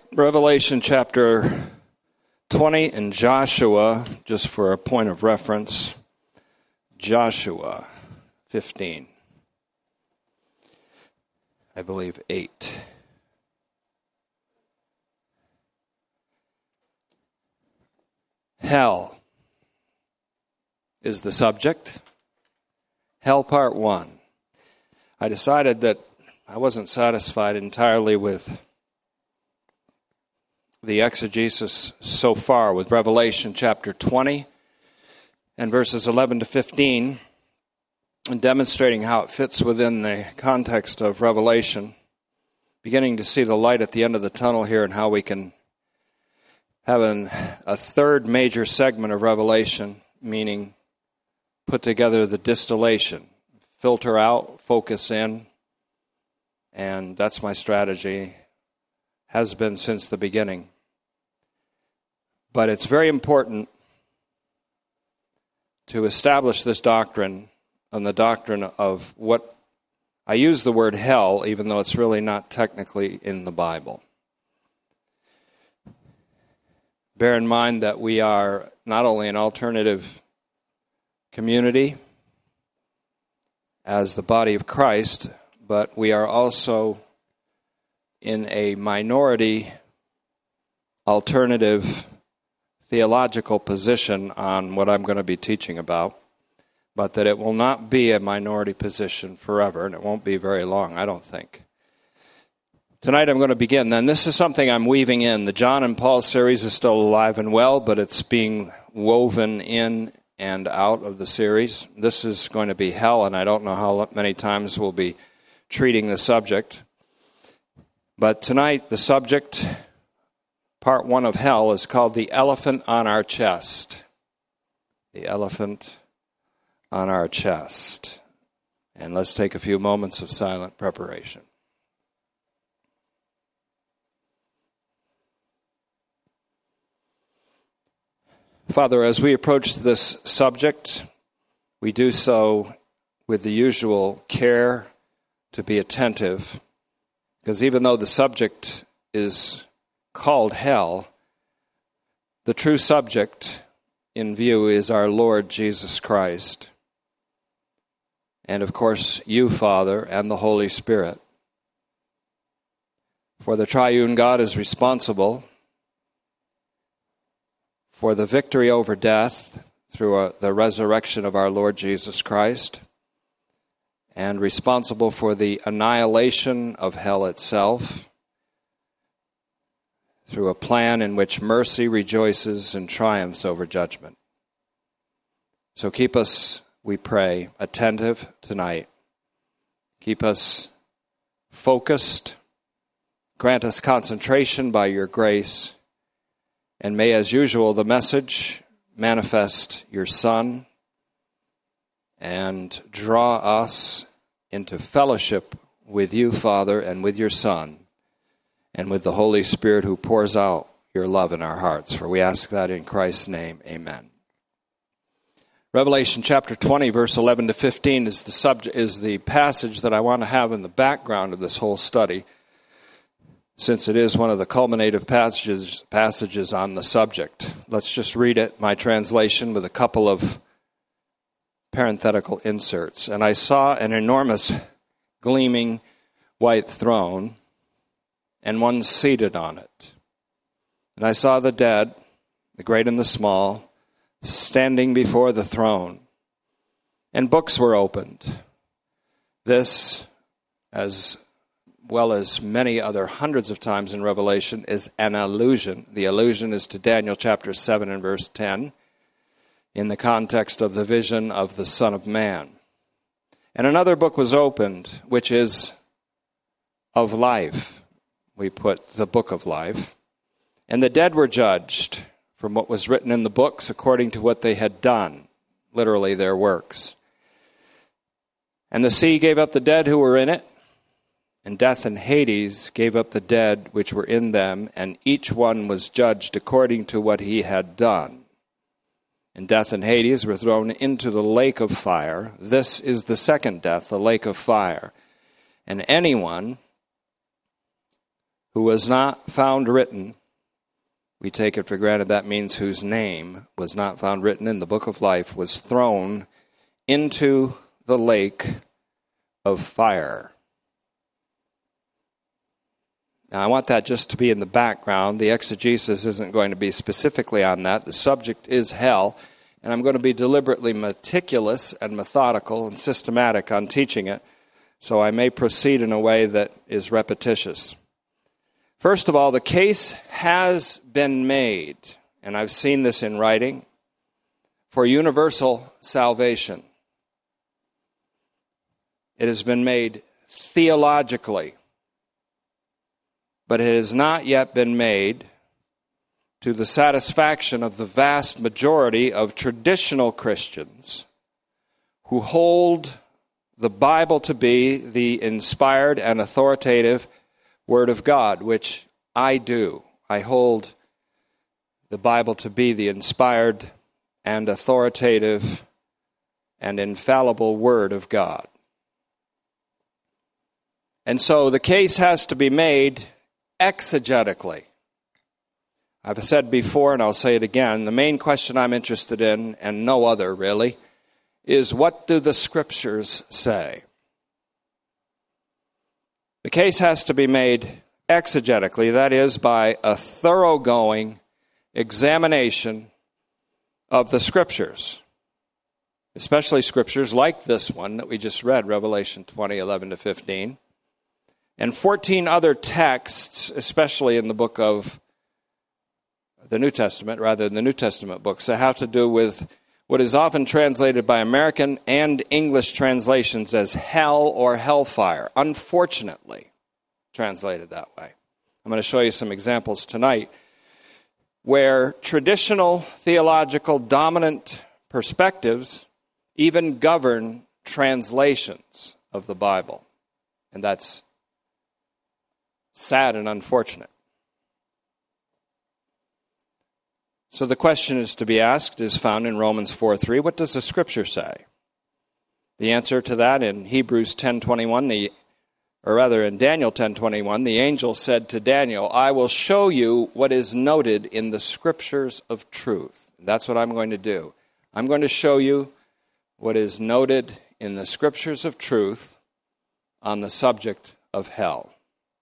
Revelation chapter 20 and Joshua, just for a point of reference, Joshua 15, I believe 8. Hell is the subject. Hell part 1. I decided that I wasn't satisfied entirely with the exegesis so far with Revelation chapter 20 and verses 11 to 15, and demonstrating how it fits within the context of Revelation, beginning to see the light at the end of the tunnel here and how we can have a third major segment of Revelation, meaning put together the distillation, filter out, focus in, and that's my strategy. Has been since the beginning. But it's very important to establish this doctrine on the doctrine of what, I use the word hell, even though it's really not technically in the Bible. Bear in mind that we are not only an alternative community as the body of Christ, but we are also in a minority alternative theological position on what I'm going to be teaching about, but that it will not be a minority position forever, and it won't be very long, I don't think. Tonight I'm going to begin. Then this is something I'm weaving in. The John and Paul series is still alive and well, but it's being woven in and out of the series. This is going to be hell, and I don't know how many times we'll be treating the subject. But tonight, the subject, part 1 of hell, is called the elephant on our chest. The elephant on our chest. And let's take a few moments of silent preparation. Father, as we approach this subject, we do so with the usual care to be attentive. Because even though the subject is called hell, the true subject in view is our Lord Jesus Christ. And of course, you, Father, and the Holy Spirit. For the triune God is responsible for the victory over death through the resurrection of our Lord Jesus Christ, and responsible for the annihilation of hell itself through a plan in which mercy rejoices and triumphs over judgment. So keep us, we pray, attentive tonight. Keep us focused. Grant us concentration by your grace. And may, as usual, the message manifest your Son and draw us into fellowship with you, Father, and with your Son, and with the Holy Spirit who pours out your love in our hearts. For we ask that in Christ's name, amen. Revelation chapter 20, verse 11 to 15 is the passage that I want to have in the background of this whole study, since it is one of the culminative passages on the subject. Let's just read it, my translation, with a couple of parenthetical inserts. And I saw an enormous gleaming white throne, and one seated on it. And I saw the dead, the great and the small, standing before the throne. And books were opened. This, as well as many other hundreds of times in Revelation, is an allusion. The allusion is to Daniel chapter 7 and verse 10 in the context of the vision of the Son of Man. And another book was opened, which is of life. We put the book of life. And the dead were judged from what was written in the books according to what they had done, literally their works. And the sea gave up the dead who were in it, and death and Hades gave up the dead which were in them, and each one was judged according to what he had done. And death and Hades were thrown into the lake of fire. This is the second death, the lake of fire. And anyone who was not found written, we take it for granted that means whose name was not found written in the book of life, was thrown into the lake of fire. Now, I want that just to be in the background. The exegesis isn't going to be specifically on that. The subject is hell, and I'm going to be deliberately meticulous and methodical and systematic on teaching it, so I may proceed in a way that is repetitious. First of all, the case has been made, and I've seen this in writing, for universal salvation. It has been made theologically, but it has not yet been made to the satisfaction of the vast majority of traditional Christians who hold the Bible to be the inspired and authoritative Word of God, which I do. I hold the Bible to be the inspired and authoritative and infallible Word of God. And so the case has to be made exegetically. I've said before, and I'll say it again, the main question I'm interested in, and no other really, is what do the Scriptures say? The case has to be made exegetically, that is, by a thoroughgoing examination of the Scriptures, especially Scriptures like this one that we just read, Revelation 20:11-15, and 14 other texts, especially in the book of the New Testament, rather than the New Testament books, that have to do with what is often translated by American and English translations as hell or hellfire, unfortunately translated that way. I'm going to show you some examples tonight where traditional theological dominant perspectives even govern translations of the Bible. And that's sad and unfortunate. So the question is to be asked is found in Romans 4:3. What does the Scripture say? The answer to that in Hebrews 10:21, in Daniel 10:21, the angel said to Daniel, I will show you what is noted in the Scriptures of truth. That's what I'm going to do. I'm going to show you what is noted in the Scriptures of truth on the subject of hell.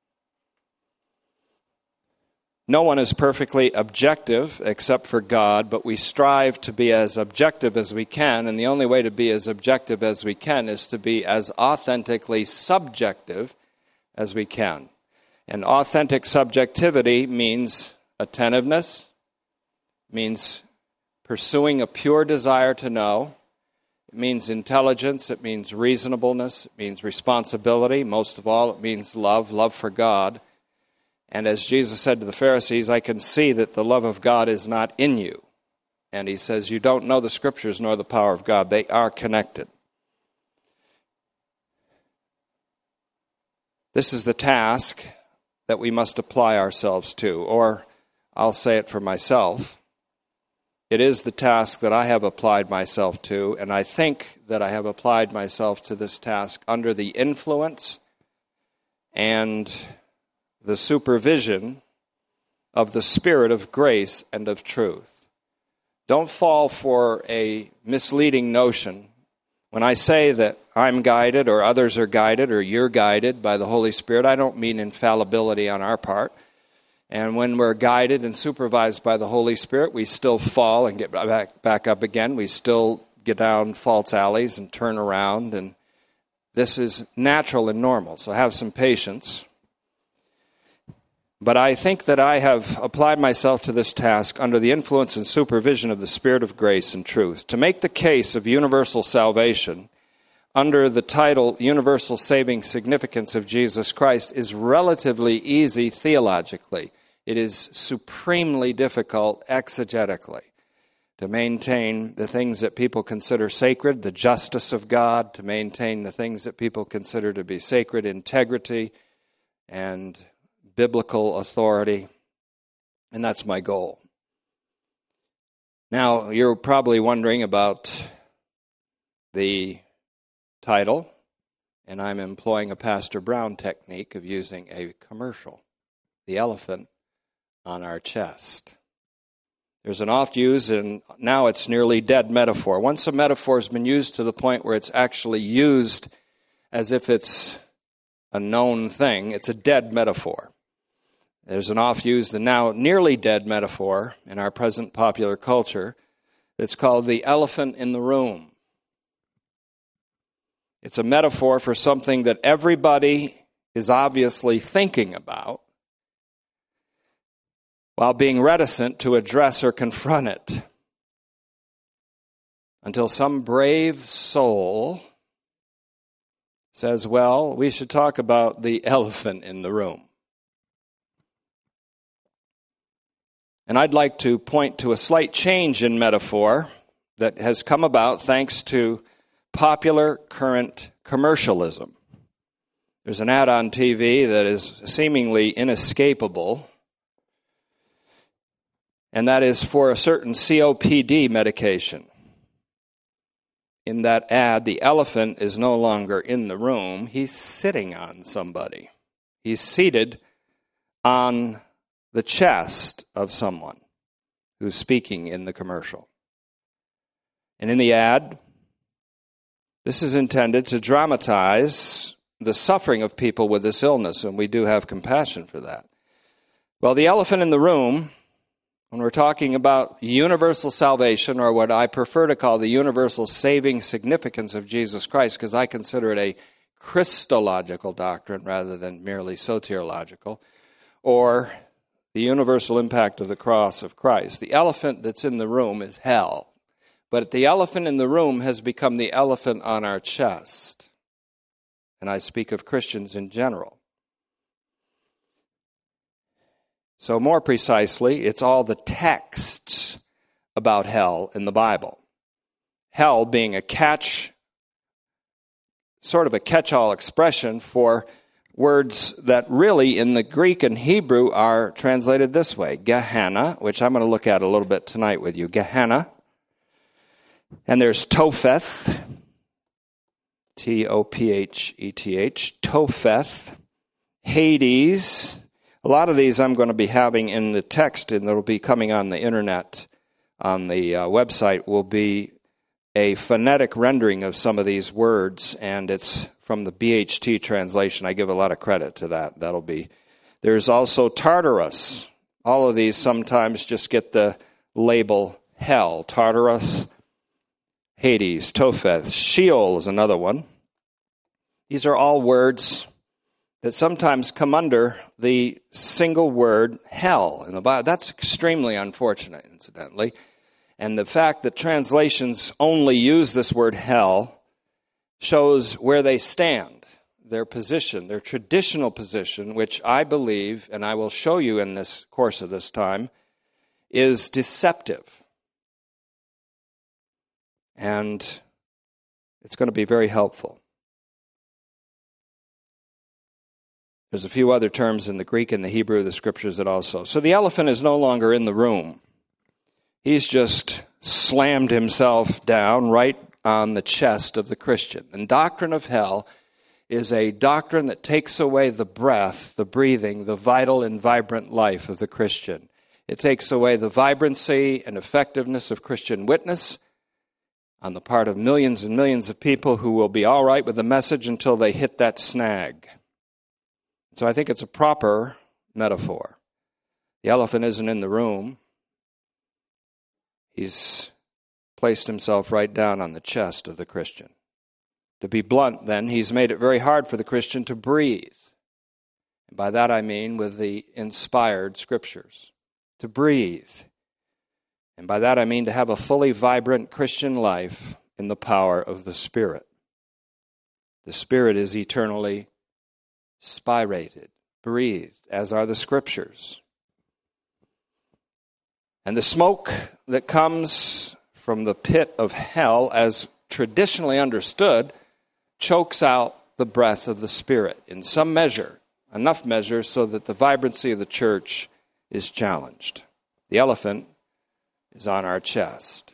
No one is perfectly objective except for God, but we strive to be as objective as we can, and the only way to be as objective as we can is to be as authentically subjective as we can. And authentic subjectivity means attentiveness, means pursuing a pure desire to know, it means intelligence, it means reasonableness, it means responsibility, most of all it means love for God. And as Jesus said to the Pharisees, I can see that the love of God is not in you. And he says, you don't know the Scriptures nor the power of God. They are connected. This is the task that we must apply ourselves to, or I'll say it for myself. It is the task that I have applied myself to, and I think that I have applied myself to this task under the influence and the supervision of the Spirit of grace and of truth. Don't fall for a misleading notion. When I say that I'm guided or others are guided or you're guided by the Holy Spirit, I don't mean infallibility on our part. And when we're guided and supervised by the Holy Spirit, we still fall and get back up again. We still get down false alleys and turn around. And this is natural and normal, so have some patience. But I think that I have applied myself to this task under the influence and supervision of the Spirit of grace and truth. To make the case of universal salvation under the title Universal Saving Significance of Jesus Christ is relatively easy theologically. It is supremely difficult exegetically to maintain the things that people consider sacred, the justice of God, to maintain the things that people consider to be sacred, integrity and biblical authority, and that's my goal. Now, you're probably wondering about the title, and I'm employing a Pastor Brown technique of using a commercial. the elephant on our chest. There's an oft used, and now it's nearly dead metaphor. Once a metaphor has been used to the point where it's actually used as if it's a known thing, it's a dead metaphor. There's an oft used and now nearly dead metaphor in our present popular culture that's called the elephant in the room. It's a metaphor for something that everybody is obviously thinking about while being reticent to address or confront it until some brave soul says, well, we should talk about the elephant in the room. And I'd like to point to a slight change in metaphor that has come about thanks to popular current commercialism. There's an ad on TV that is seemingly inescapable, and that is for a certain COPD medication. In that ad, the elephant is no longer in the room. He's sitting on somebody. He's seated on the chest of someone who's speaking in the commercial. And in the ad, this is intended to dramatize the suffering of people with this illness, and we do have compassion for that. Well, the elephant in the room, when we're talking about universal salvation, or what I prefer to call the universal saving significance of Jesus Christ, because I consider it a Christological doctrine rather than merely soteriological, or the universal impact of the cross of Christ. The elephant that's in the room is hell. But the elephant in the room has become the elephant on our chest. And I speak of Christians in general. So more precisely, it's all the texts about hell in the Bible. Hell being sort of a catch-all expression for words that really in the Greek and Hebrew are translated this way. Gehenna, which I'm going to look at a little bit tonight with you. Gehenna. And there's Topheth. Topheth. Topheth. Hades. A lot of these I'm going to be having in the text, and it'll be coming on the internet, on the website, will be a phonetic rendering of some of these words, and it's from the BHT translation. I give a lot of credit to that. There's also Tartarus. All of these sometimes just get the label hell. Tartarus, Hades, Topheth. Sheol is another one. These are all words that sometimes come under the single word hell in the Bible. That's extremely unfortunate, incidentally. And the fact that translations only use this word hell shows where they stand, their position, their traditional position, which I believe, and I will show you in this course of this time, is deceptive. And it's going to be very helpful. There's a few other terms in the Greek and the Hebrew of the Scriptures that also. So the elephant is no longer in the room. He's just slammed himself down right on the chest of the Christian. And doctrine of hell is a doctrine that takes away the breath, the breathing, the vital and vibrant life of the Christian. It takes away the vibrancy and effectiveness of Christian witness on the part of millions and millions of people who will be all right with the message until they hit that snag. So I think it's a proper metaphor. The elephant isn't in the room. He's placed himself right down on the chest of the Christian. To be blunt, then, he's made it very hard for the Christian to breathe. And by that I mean with the inspired Scriptures. To breathe. And by that I mean to have a fully vibrant Christian life in the power of the Spirit. The Spirit is eternally spirated, breathed, as are the Scriptures. And the smoke that comes from the pit of hell, as traditionally understood, chokes out the breath of the Spirit in some measure, enough measure so that the vibrancy of the church is challenged. The elephant is on our chest.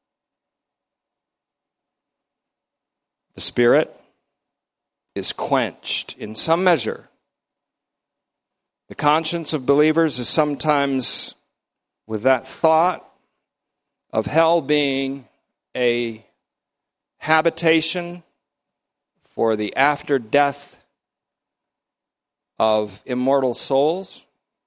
The Spirit is quenched in some measure The conscience of believers is sometimes with that thought of hell being a habitation for the after death of immortal souls.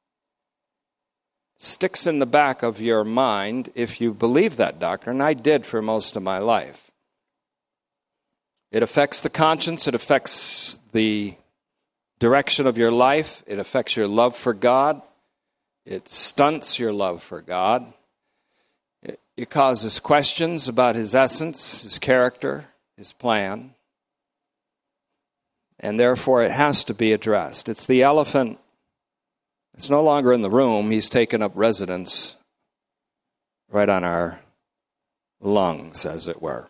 Sticks in the back of your mind if you believe that doctrine. I did for most of my life. It affects the conscience. It affects the direction of your life. It affects your love for God. It stunts your love for God. It causes questions about His essence, His character, His plan. And therefore it has to be addressed. It's the elephant. It's no longer in the room. He's taken up residence right on our lungs, as it were.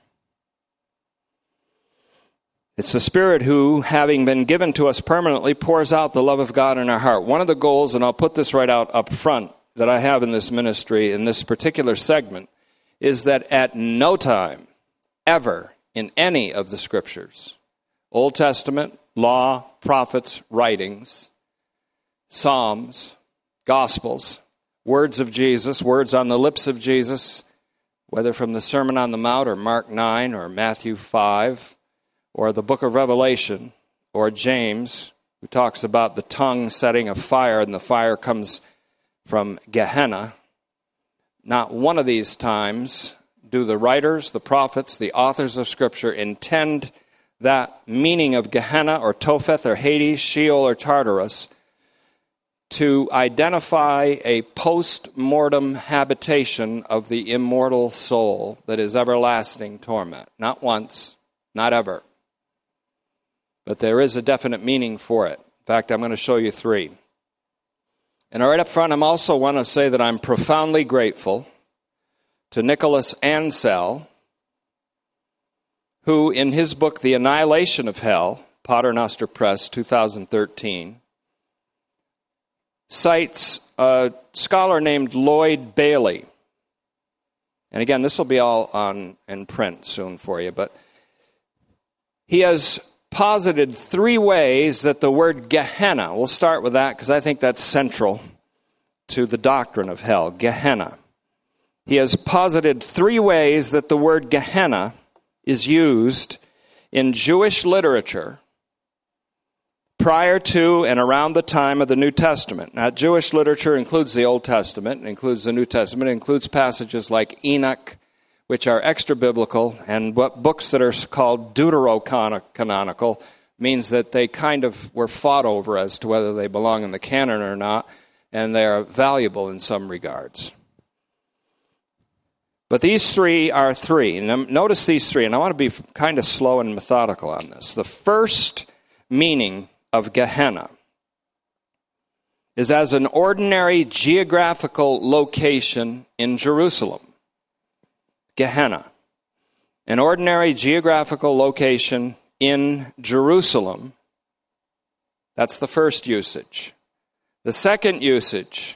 It's the Spirit who, having been given to us permanently, pours out the love of God in our heart. One of the goals, and I'll put this right out up front, that I have in this ministry, in this particular segment, is that at no time, ever, in any of the Scriptures, Old Testament, law, prophets, writings, Psalms, Gospels, words of Jesus, words on the lips of Jesus, whether from the Sermon on the Mount or Mark 9 or Matthew 5 or the book of Revelation or James, who talks about the tongue setting a fire and the fire comes from Gehenna. Not one of these times do the writers, the prophets, the authors of Scripture intend that meaning of Gehenna or Topheth or Hades, Sheol or Tartarus to identify a post-mortem habitation of the immortal soul that is everlasting torment. Not once, not ever. But there is a definite meaning for it. In fact, I'm going to show you 3. And right up front, I also want to say that I'm profoundly grateful to Nicholas Ansel, who in his book, The Annihilation of Hell, Paternoster Press, 2013, cites a scholar named Lloyd Bailey. And again, this will be all in print soon for you, but he has posited 3 ways that the word Gehenna, we'll start with that because I think that's central to the doctrine of hell, Gehenna. He has posited 3 ways that the word Gehenna is used in Jewish literature prior to and around the time of the New Testament. Now, Jewish literature includes the Old Testament, includes the New Testament, includes passages like Enoch, which are extra-biblical, and what books that are called deuterocanonical means that they kind of were fought over as to whether they belong in the canon or not, and they are valuable in some regards. But these 3 are 3. And notice these 3, and I want to be kind of slow and methodical on this. The first meaning of Gehenna is as an ordinary geographical location in Jerusalem. Gehenna, an ordinary geographical location in Jerusalem. That's the first usage. The second usage,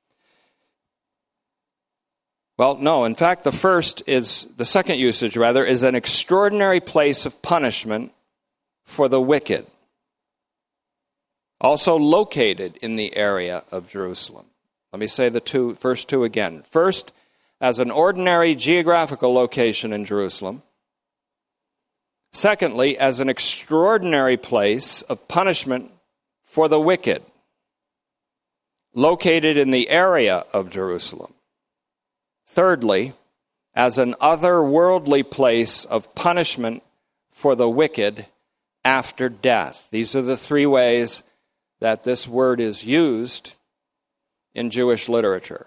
the second usage is an extraordinary place of punishment for the wicked, also located in the area of Jerusalem. Let me say the first two again. First, as an ordinary geographical location in Jerusalem. Secondly, as an extraordinary place of punishment for the wicked, located in the area of Jerusalem. Thirdly, as an otherworldly place of punishment for the wicked after death. These are the 3 ways that this word is used in Jewish literature.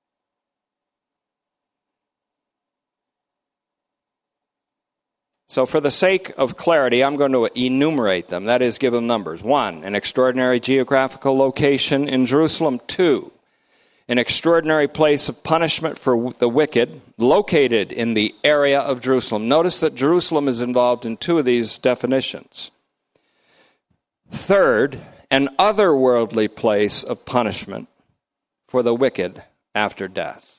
So for the sake of clarity, I'm going to enumerate them. That is, give them numbers. 1, an extraordinary geographical location in Jerusalem. 2, an extraordinary place of punishment for the wicked, located in the area of Jerusalem. Notice that Jerusalem is involved in 2 of these definitions. 3rd, an otherworldly place of punishment for the wicked after death.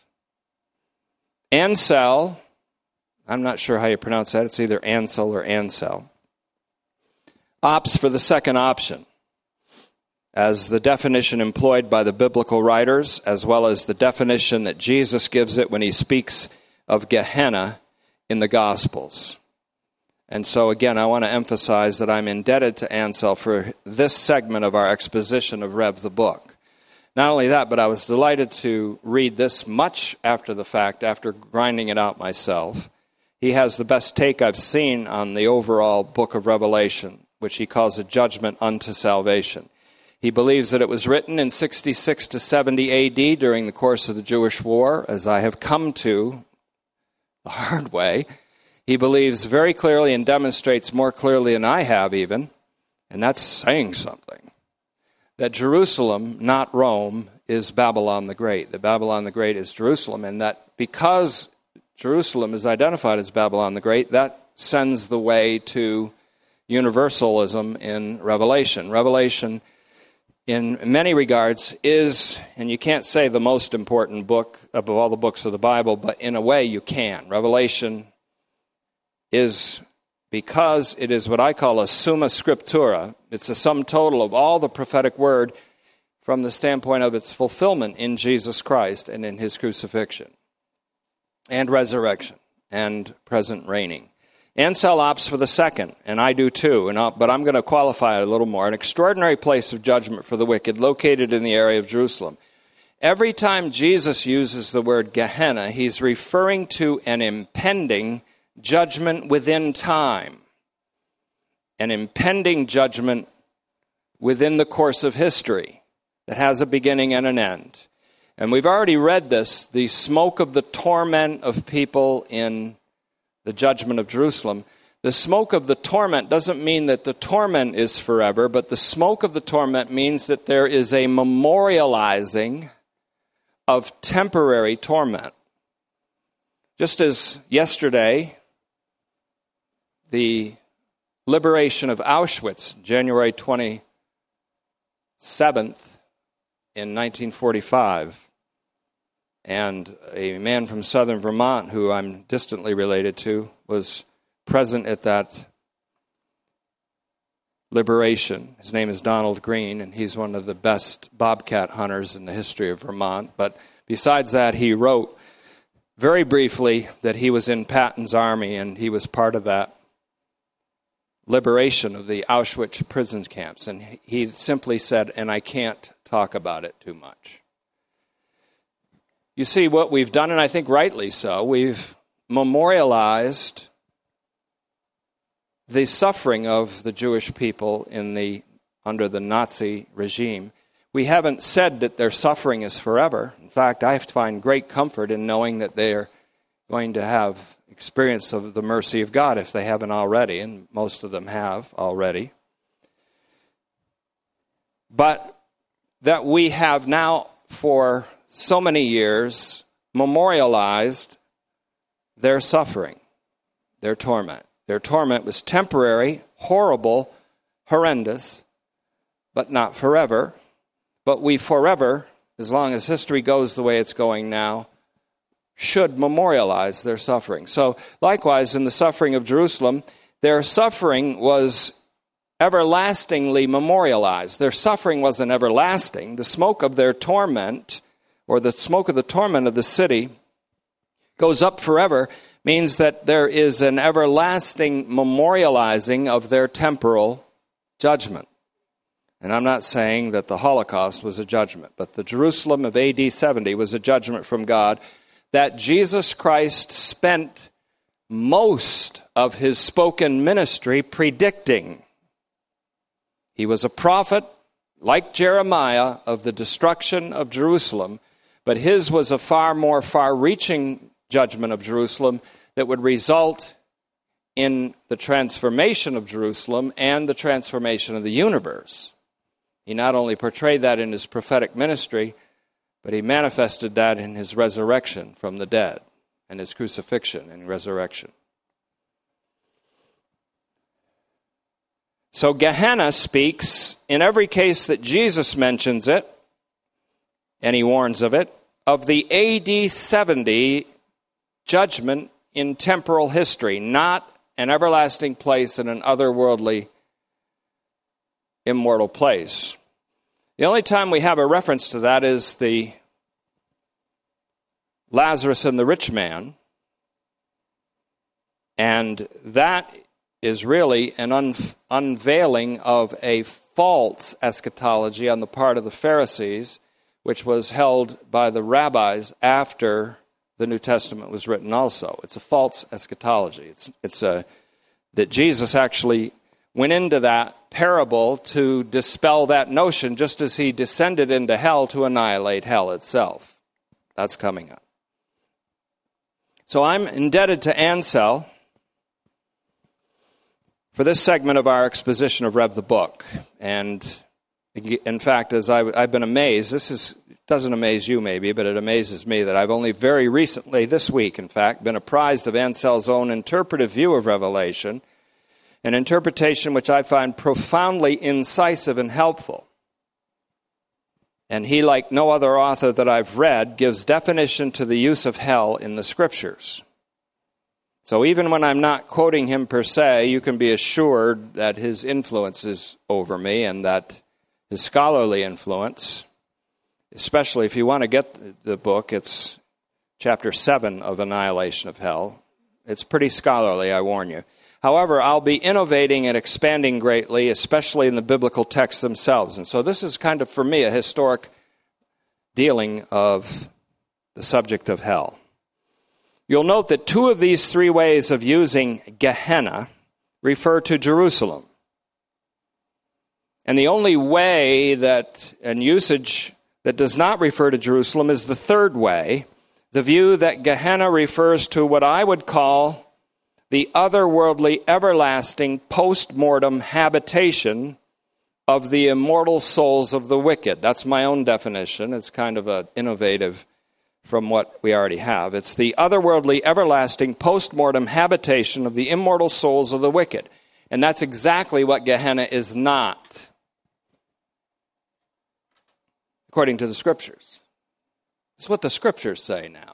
Ansel, I'm not sure how you pronounce that. It's either Ansel or Ansel, opts for the second option. as the definition employed by the biblical writers, as well as the definition that Jesus gives it when he speaks of Gehenna in the Gospels. And so again, I want to emphasize that I'm indebted to Ansel for this segment of our exposition of Rev the book. Not only that, but I was delighted to read this much after the fact, after grinding it out myself. He has the best take I've seen on the overall book of Revelation, which he calls a judgment unto salvation. He believes that it was written in 66 to 70 A.D. during the course of the Jewish War, as I have come to the hard way. He believes very clearly and demonstrates more clearly than I have even, and that's saying something, that Jerusalem, not Rome, is Babylon the Great. That Babylon the Great is Jerusalem, and that because Jerusalem is identified as Babylon the Great, that sends the way to universalism in Revelation. Revelation, in many regards, is, and you can't say the most important book of all the books of the Bible, but in a way you can. Revelation is, because it is what I call a summa scriptura, it's a sum total of all the prophetic word from the standpoint of its fulfillment in Jesus Christ and in his crucifixion and resurrection and present reigning. Ansel opts for the second, and I do too, but I'm going to qualify it a little more. An extraordinary place of judgment for the wicked located in the area of Jerusalem. Every time Jesus uses the word Gehenna, he's referring to an impending judgment within time, an impending judgment within the course of history that has a beginning and an end. And we've already read this, the smoke of the torment of people in the judgment of Jerusalem. The smoke of the torment doesn't mean that the torment is forever, but the smoke of the torment means that there is a memorializing of temporary torment. Just as yesterday, the liberation of Auschwitz, January 27th in 1945, and a man from southern Vermont who I'm distantly related to was present at that liberation. His name is Donald Green, and he's one of the best bobcat hunters in the history of Vermont. But besides that, he wrote very briefly that he was in Patton's army, and he was part of that liberation of the Auschwitz prison camps. And he simply said, and I can't talk about it too much. You see what we've done, and I think rightly so, we've memorialized the suffering of the Jewish people under the Nazi regime. We haven't said that their suffering is forever. In fact, I find great comfort in knowing that they are going to have experience of the mercy of God if they haven't already, and most of them have already. But that we have now for so many years memorialized their suffering, their torment. Their torment was temporary, horrible, horrendous, but not forever. But we forever, as long as history goes the way it's going now, should memorialize their suffering. So likewise, in the suffering of Jerusalem, their suffering was everlastingly memorialized. Their suffering wasn't everlasting. The smoke of their torment, or the smoke of the torment of the city, goes up forever, means that there is an everlasting memorializing of their temporal judgment. And I'm not saying that the Holocaust was a judgment, but the Jerusalem of AD 70 was a judgment from God that Jesus Christ spent most of his spoken ministry predicting. He was a prophet, like Jeremiah, of the destruction of Jerusalem, but his was a far more far-reaching judgment of Jerusalem that would result in the transformation of Jerusalem and the transformation of the universe. He not only portrayed that in his prophetic ministry, but he manifested that in his resurrection from the dead and his crucifixion and resurrection. So Gehenna speaks, in every case that Jesus mentions it, and he warns of it, of the AD 70 judgment in temporal history, not an everlasting place in an otherworldly, immortal place. The only time we have a reference to that is the Lazarus and the rich man, and that is really an unveiling of a false eschatology on the part of the Pharisees, which was held by the rabbis after the New Testament was written also. It's a false eschatology. It's that Jesus actually went into that parable to dispel that notion, just as he descended into hell to annihilate hell itself. That's coming up. So I'm indebted to Ansel for this segment of our exposition of Rev the Book. And in fact, as I've been amazed, doesn't amaze you maybe, but it amazes me that I've only very recently, this week in fact, been apprised of Ansel's own interpretive view of Revelation, an interpretation which I find profoundly incisive and helpful. And he, like no other author that I've read, gives definition to the use of hell in the Scriptures. So even when I'm not quoting him per se, you can be assured that his influence is over me and that his scholarly influence, especially if you want to get the book, it's chapter 7 of Annihilation of Hell. It's pretty scholarly, I warn you. However, I'll be innovating and expanding greatly, especially in the biblical texts themselves. And so this is kind of, for me, a historic dealing of the subject of hell. You'll note that 2 of these 3 ways of using Gehenna refer to Jerusalem. And the only way and usage that does not refer to Jerusalem is the 3rd way, the view that Gehenna refers to what I would call the otherworldly, everlasting, post-mortem habitation of the immortal souls of the wicked. That's my own definition. It's kind of innovative from what we already have. It's the otherworldly, everlasting, post-mortem habitation of the immortal souls of the wicked. And that's exactly what Gehenna is not, according to the Scriptures. It's what the Scriptures say now.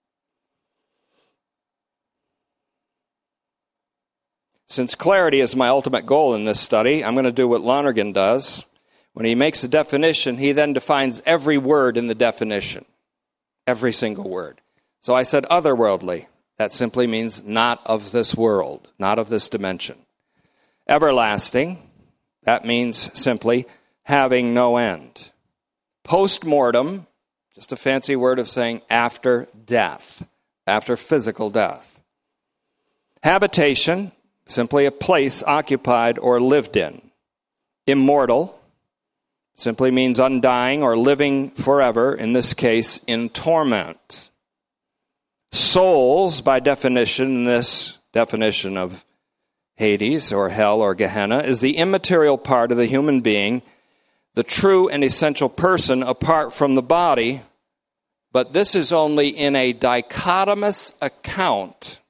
Since clarity is my ultimate goal in this study, I'm going to do what Lonergan does. When he makes a definition, he then defines every word in the definition. Every single word. So I said otherworldly. That simply means not of this world, not of this dimension. Everlasting, that means simply having no end. Post-mortem, just a fancy word of saying after death, after physical death. Habitation, simply a place occupied or lived in. Immortal simply means undying or living forever, in this case, in torment. Souls, by definition, this definition of Hades or hell or Gehenna, is the immaterial part of the human being, the true and essential person apart from the body, but this is only in a dichotomous account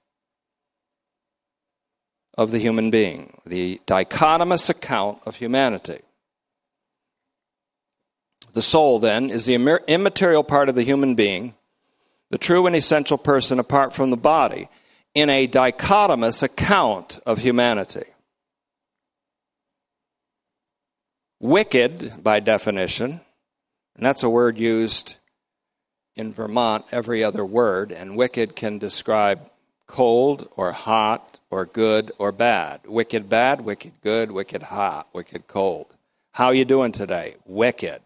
of the human being, the dichotomous account of humanity. The soul, then, is the immaterial part of the human being, the true and essential person apart from the body, in a dichotomous account of humanity. Wicked, by definition, and that's a word used in Vermont, every other word, and wicked can describe cold or hot or good or bad. Wicked bad, wicked good, wicked hot, wicked cold. How you doing today? Wicked.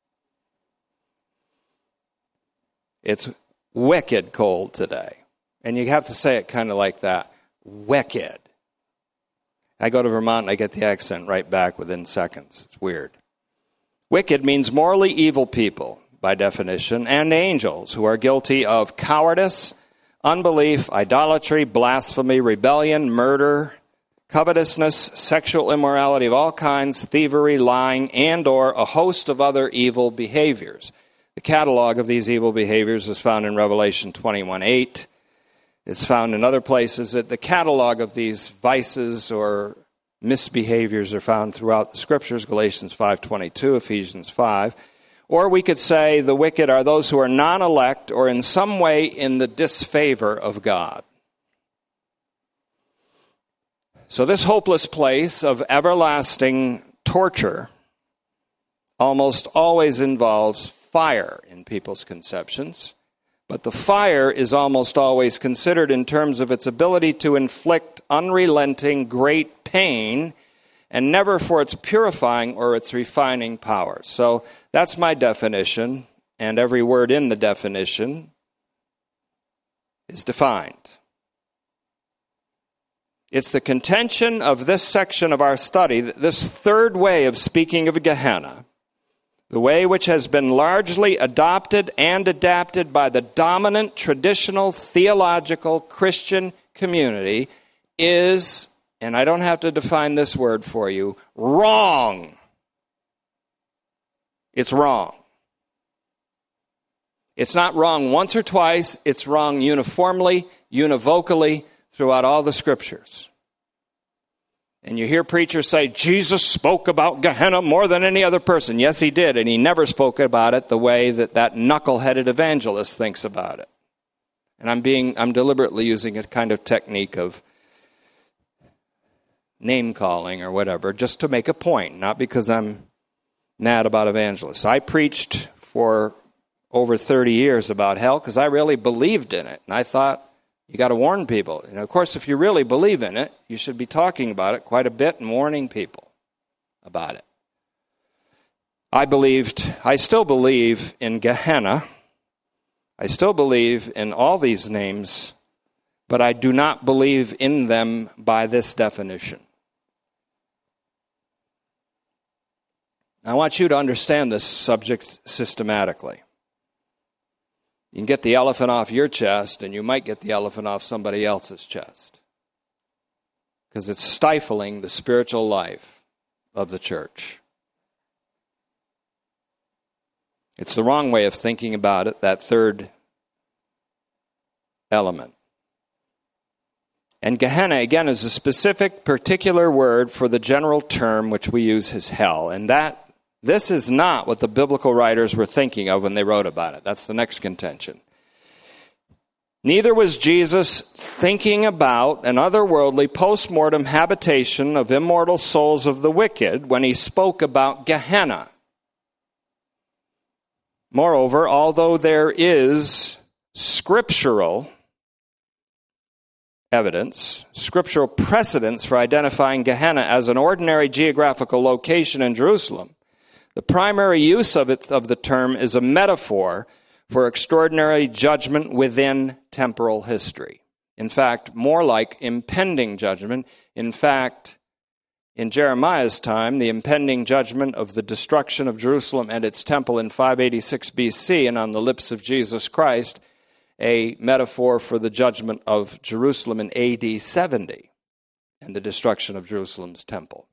It's wicked cold today. And you have to say it kind of like that. Wicked. I go to Vermont and I get the accent right back within seconds. It's weird. Wicked means morally evil people, by definition, and angels who are guilty of cowardice, unbelief, idolatry, blasphemy, rebellion, murder, covetousness, sexual immorality of all kinds, thievery, lying, and or a host of other evil behaviors. The catalog of these evil behaviors is found in Revelation 21:8. It's found in other places. That the catalog of these vices or misbehaviors are found throughout the Scriptures, Galatians 5:22, Ephesians 5. Or we could say the wicked are those who are non-elect or in some way in the disfavor of God. So this hopeless place of everlasting torture, almost always involves fire in people's conceptions, but the fire is almost always considered in terms of its ability to inflict unrelenting great pain and never for its purifying or its refining powers. So that's my definition, and every word in the definition is defined. It's the contention of this section of our study that this third way of speaking of Gehenna, the way which has been largely adopted and adapted by the dominant traditional theological Christian community, is, and I don't have to define this word for you, wrong. It's wrong. It's not wrong once or twice, it's wrong uniformly, univocally, throughout all the scriptures. And you hear preachers say, Jesus spoke about Gehenna more than any other person. Yes, he did, and he never spoke about it the way that knuckle-headed evangelist thinks about it. And I'm deliberately using a kind of technique of name-calling or whatever, just to make a point, not because I'm mad about evangelists. I preached for over 30 years about hell because I really believed in it, and I thought, you got to warn people. And of course, if you really believe in it, you should be talking about it quite a bit and warning people about it. I still believe in Gehenna. I still believe in all these names, but I do not believe in them by this definition. I want you to understand this subject systematically. You can get the elephant off your chest, and you might get the elephant off somebody else's chest. Because it's stifling the spiritual life of the church. It's the wrong way of thinking about it, that third element. And Gehenna, again, is a specific, particular word for the general term which we use as hell. And this is not what the biblical writers were thinking of when they wrote about it. That's the next contention. Neither was Jesus thinking about an otherworldly post-mortem habitation of immortal souls of the wicked when he spoke about Gehenna. Moreover, although there is scriptural evidence, scriptural precedence for identifying Gehenna as an ordinary geographical location in Jerusalem, the primary use of the term is a metaphor for extraordinary judgment within temporal history. In fact, more like impending judgment. In fact, in Jeremiah's time, the impending judgment of the destruction of Jerusalem and its temple in 586 BC, and on the lips of Jesus Christ, a metaphor for the judgment of Jerusalem in AD 70 and the destruction of Jerusalem's temple.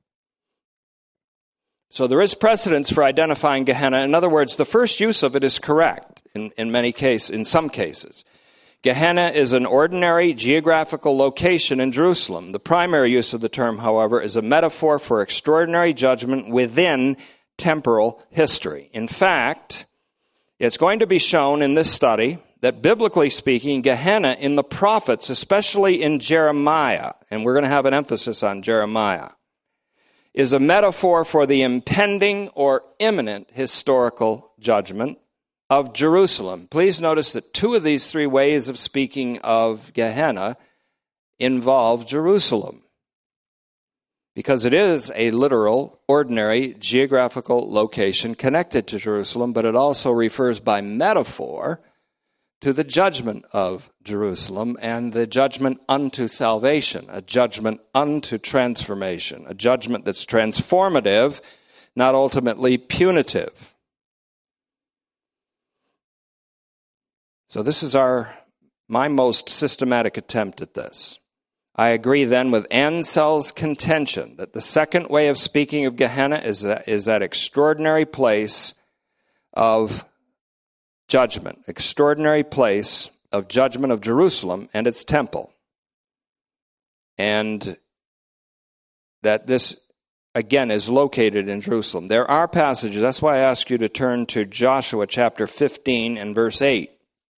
So there is precedence for identifying Gehenna. In other words, the first use of it is correct in some cases. Gehenna is an ordinary geographical location in Jerusalem. The primary use of the term, however, is a metaphor for extraordinary judgment within temporal history. In fact, it's going to be shown in this study that biblically speaking, Gehenna in the prophets, especially in Jeremiah, and we're going to have an emphasis on Jeremiah, is a metaphor for the impending or imminent historical judgment of Jerusalem. Please notice that two of these three ways of speaking of Gehenna involve Jerusalem, because it is a literal, ordinary, geographical location connected to Jerusalem, but it also refers by metaphor to the judgment of Jerusalem and the judgment unto salvation, a judgment unto transformation, a judgment that's transformative, not ultimately punitive. So this is my most systematic attempt at this. I agree then with Ansell's contention that the second way of speaking of Gehenna is that extraordinary place of judgment, extraordinary place of judgment of Jerusalem and its temple. And that this, again, is located in Jerusalem. There are passages, that's why I ask you to turn to Joshua chapter 15 and verse 8.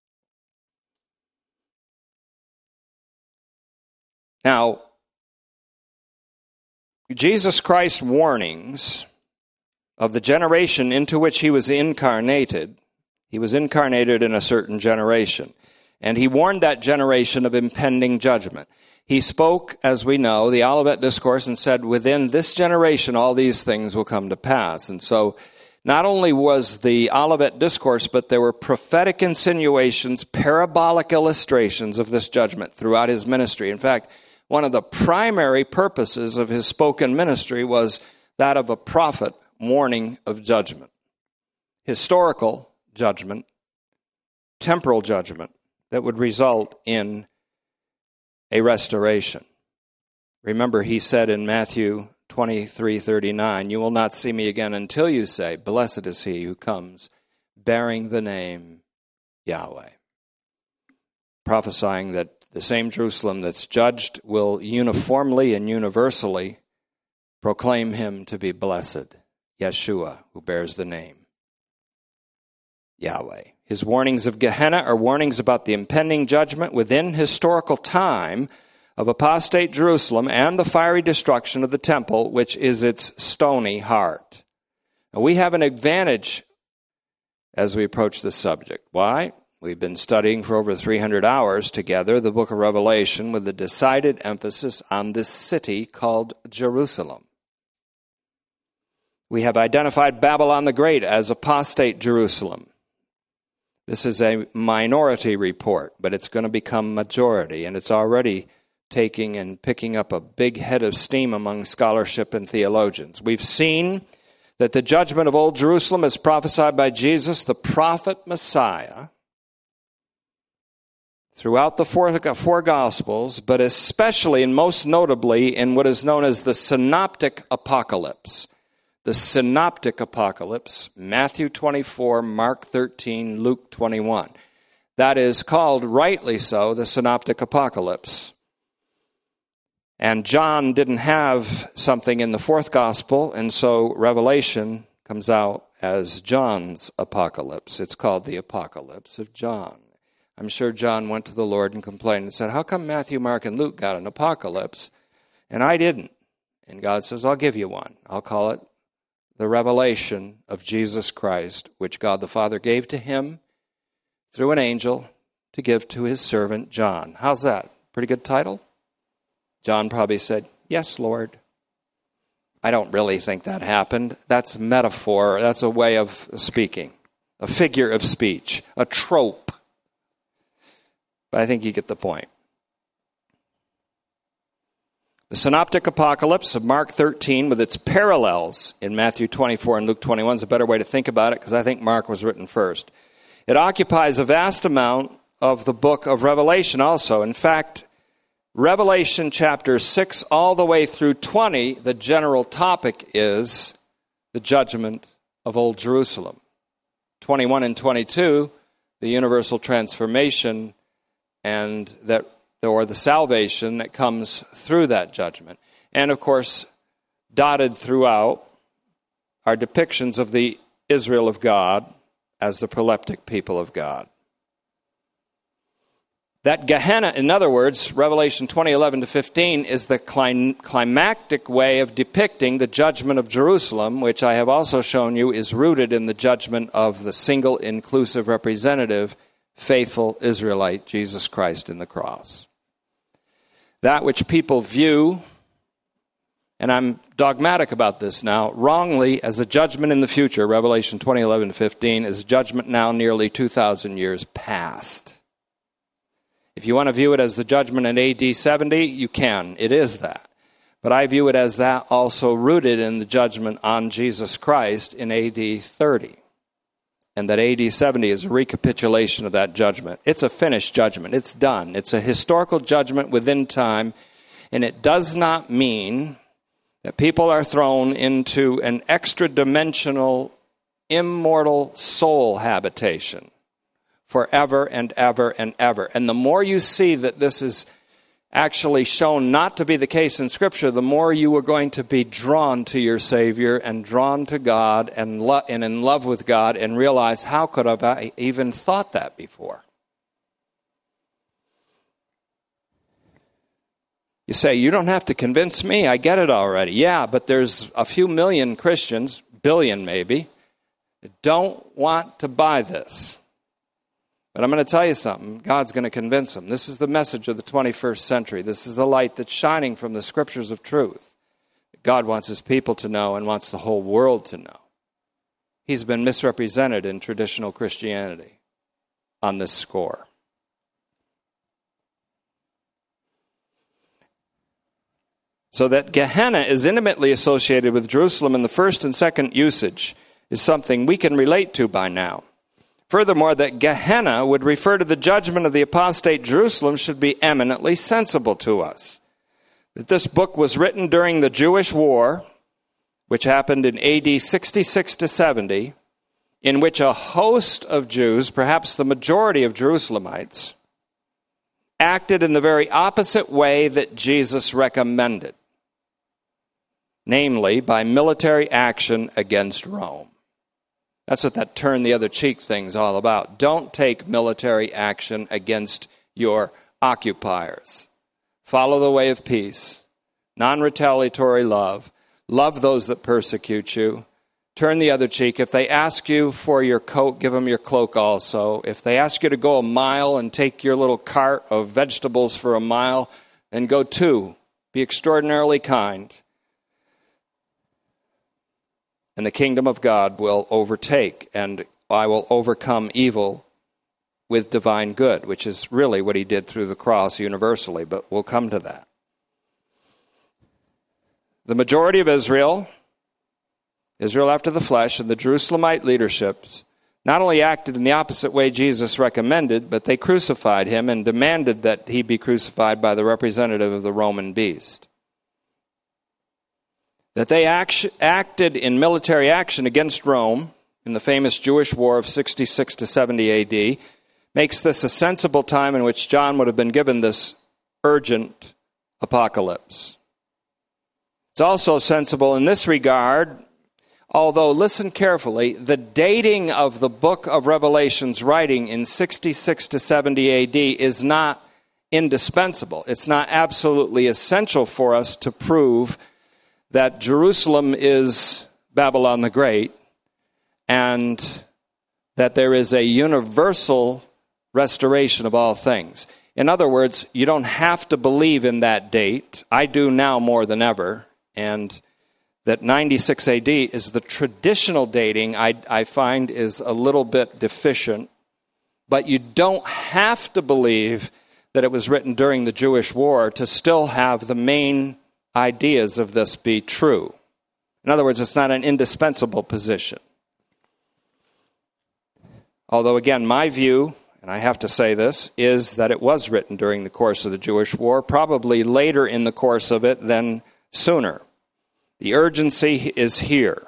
Now, Jesus Christ's warnings of the generation into which he was incarnated. He was incarnated in a certain generation. And he warned that generation of impending judgment. He spoke, as we know, the Olivet Discourse and said, within this generation all these things will come to pass. And so not only was the Olivet Discourse, but there were prophetic insinuations, parabolic illustrations of this judgment throughout his ministry. In fact, one of the primary purposes of his spoken ministry was that of a prophet warning of judgment. Historical judgment, temporal judgment that would result in a restoration. Remember, he said in Matthew 23:39, "You will not see me again until you say, 'Blessed is he who comes, bearing the name Yahweh.'" Prophesying that the same Jerusalem that's judged will uniformly and universally proclaim him to be blessed, Yeshua, who bears the name Yahweh. His warnings of Gehenna are warnings about the impending judgment within historical time of apostate Jerusalem and the fiery destruction of the temple, which is its stony heart. Now, we have an advantage as we approach this subject. Why? We've been studying for over 300 hours together the book of Revelation with a decided emphasis on this city called Jerusalem. We have identified Babylon the Great as apostate Jerusalem. This is a minority report, but it's going to become majority, and it's already taking and picking up a big head of steam among scholarship and theologians. We've seen that the judgment of Old Jerusalem is prophesied by Jesus, the prophet Messiah, throughout the four Gospels, but especially and most notably in what is known as the Synoptic Apocalypse. The Synoptic Apocalypse, Matthew 24, Mark 13, Luke 21. That is called, rightly so, the Synoptic Apocalypse. And John didn't have something in the fourth Gospel, and so Revelation comes out as John's Apocalypse. It's called the Apocalypse of John. I'm sure John went to the Lord and complained and said, "How come Matthew, Mark, and Luke got an apocalypse, and I didn't?" And God says, "I'll give you one. I'll call it the revelation of Jesus Christ, which God the Father gave to him through an angel to give to his servant John." How's that? Pretty good title? John probably said, "Yes, Lord." I don't really think that happened. That's a metaphor. That's a way of speaking, a figure of speech, a trope. But I think you get the point. The Synoptic Apocalypse of Mark 13 with its parallels in Matthew 24 and Luke 21 is a better way to think about it because I think Mark was written first. It occupies a vast amount of the book of Revelation also. In fact, Revelation chapter 6 all the way through 20, the general topic is the judgment of Old Jerusalem. 21 and 22, the universal transformation and that, or the salvation that comes through that judgment. And of course, dotted throughout are depictions of the Israel of God as the proleptic people of God. That Gehenna, in other words, Revelation 20:11-15, is the climactic way of depicting the judgment of Jerusalem, which I have also shown you is rooted in the judgment of the single, inclusive, representative, faithful Israelite, Jesus Christ in the cross. That which people view, and I'm dogmatic about this now, wrongly as a judgment in the future, Revelation 20:11-15, is judgment now nearly 2,000 years past. If you want to view it as the judgment in AD 70, you can. It is that. But I view it as that also rooted in the judgment on Jesus Christ in AD 30. And that AD 70 is a recapitulation of that judgment. It's a finished judgment. It's done. It's a historical judgment within time. And it does not mean that people are thrown into an extra-dimensional, immortal soul habitation forever and ever and ever. And the more you see that this is actually shown not to be the case in Scripture, the more you are going to be drawn to your Savior and drawn to God and in love with God and realize, how could I even thought that before? You say, you don't have to convince me, I get it already. Yeah, but there's a few million Christians, billion maybe, don't want to buy this. But I'm going to tell you something. God's going to convince them. This is the message of the 21st century. This is the light that's shining from the scriptures of truth. God wants his people to know and wants the whole world to know. He's been misrepresented in traditional Christianity on this score. So that Gehenna is intimately associated with Jerusalem in the first and second usage is something we can relate to by now. Furthermore, that Gehenna would refer to the judgment of the apostate Jerusalem should be eminently sensible to us. That this book was written during the Jewish War, which happened in AD 66 to 70, in which a host of Jews, perhaps the majority of Jerusalemites, acted in the very opposite way that Jesus recommended, namely by military action against Rome. That's what that turn the other cheek thing's all about. Don't take military action against your occupiers. Follow the way of peace, non-retaliatory love. Love those that persecute you. Turn the other cheek. If they ask you for your coat, give them your cloak also. If they ask you to go a mile and take your little cart of vegetables for a mile, then go 2. Be extraordinarily kind. And the kingdom of God will overtake, and I will overcome evil with divine good, which is really what he did through the cross universally, but we'll come to that. The majority of Israel after the flesh, and the Jerusalemite leaderships not only acted in the opposite way Jesus recommended, but they crucified him and demanded that he be crucified by the representative of the Roman beast. That they acted in military action against Rome in the famous Jewish War of 66 to 70 AD makes this a sensible time in which John would have been given this urgent apocalypse. It's also sensible in this regard, although listen carefully, the dating of the book of Revelation's writing in 66 to 70 AD is not indispensable. It's not absolutely essential for us to prove that Jerusalem is Babylon the Great, and that there is a universal restoration of all things. In other words, you don't have to believe in that date. I do now more than ever, and that 96 AD is the traditional dating I find is a little bit deficient, but you don't have to believe that it was written during the Jewish war to still have the main ideas of this be true. In other words, it's not an indispensable position. Although, again, my view, and I have to say this, is that it was written during the course of the Jewish war, probably later in the course of it than sooner. The urgency is here.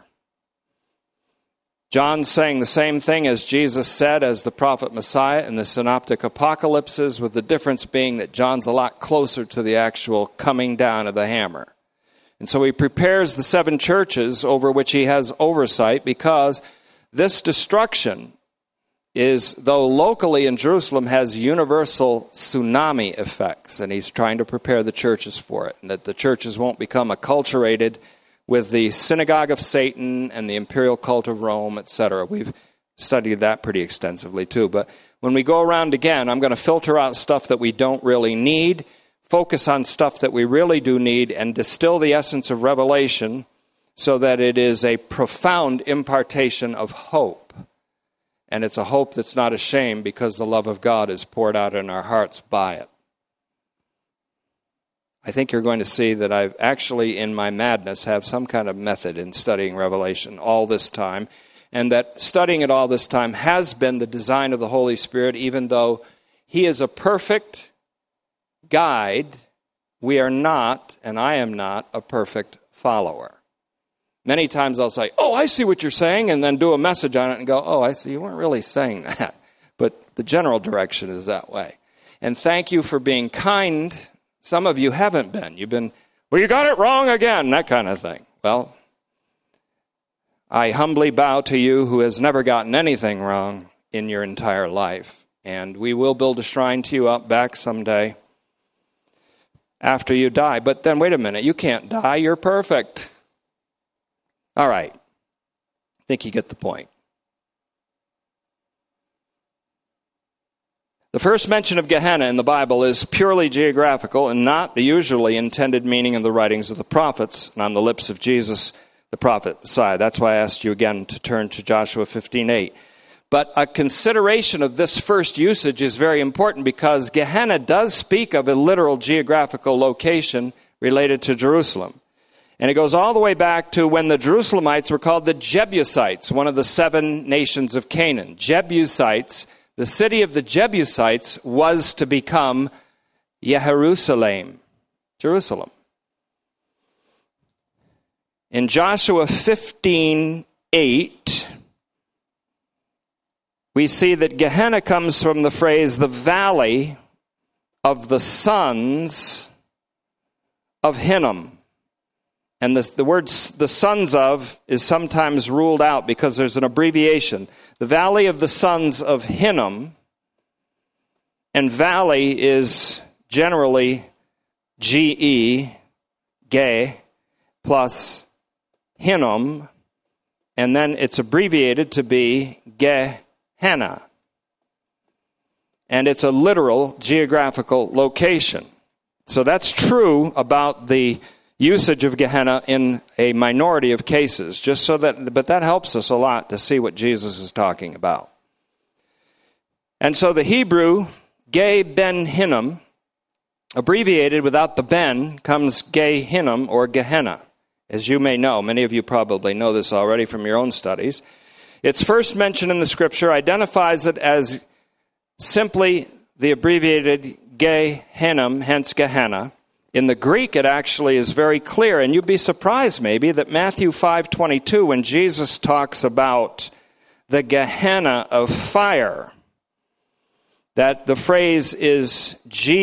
John's saying the same thing as Jesus said as the prophet Messiah in the synoptic apocalypses, with the difference being that John's a lot closer to the actual coming down of the hammer. And so he prepares the 7 churches over which he has oversight, because this destruction is, though locally in Jerusalem, has universal tsunami effects, and he's trying to prepare the churches for it, and that the churches won't become acculturated with the synagogue of Satan and the imperial cult of Rome, etc. We've studied that pretty extensively too. But when we go around again, I'm going to filter out stuff that we don't really need, focus on stuff that we really do need, and distill the essence of Revelation so that it is a profound impartation of hope. And it's a hope that's not a shame, because the love of God is poured out in our hearts by it. I think you're going to see that I've actually, in my madness, have some kind of method in studying Revelation all this time, and that studying it all this time has been the design of the Holy Spirit, even though he is a perfect guide. We are not, and I am not, a perfect follower. Many times I'll say, oh, I see what you're saying, and then do a message on it and go, oh, I see, you weren't really saying that. But the general direction is that way. And thank you for being kind. Some of you haven't been. You've been, well, you got it wrong again, that kind of thing. Well, I humbly bow to you who has never gotten anything wrong in your entire life. And we will build a shrine to you up back someday after you die. But then wait a minute, you can't die, you're perfect. All right. I think you get the point. The first mention of Gehenna in the Bible is purely geographical and not the usually intended meaning of the writings of the prophets and on the lips of Jesus, the prophet Messiah. That's why I asked you again to turn to Joshua 15:8. But a consideration of this first usage is very important because Gehenna does speak of a literal geographical location related to Jerusalem. And it goes all the way back to when the Jerusalemites were called the Jebusites, one of the 7 nations of Canaan. Jebusites. The city of the Jebusites was to become Jerusalem. In Joshua 15:8, we see that Gehenna comes from the phrase, the valley of the sons of Hinnom. And the word the sons of is sometimes ruled out because there's an abbreviation. The valley of the sons of Hinnom, and valley is generally G-E, Ge, plus Hinnom, and then it's abbreviated to be Gehenna. And it's a literal geographical location. So that's true about the usage of Gehenna in a minority of cases, but that helps us a lot to see what Jesus is talking about. And so the Hebrew Ge Ben Hinnom, abbreviated without the ben, comes Ge Hinnom or Gehenna. As you may know, many of you probably know this already from your own studies. Its first mention in the scripture identifies it as simply the abbreviated Ge Hinnom, hence Gehenna. In the Greek, it actually is very clear, and you'd be surprised maybe that Matthew 5:22, when Jesus talks about the Gehenna of fire, that the phrase is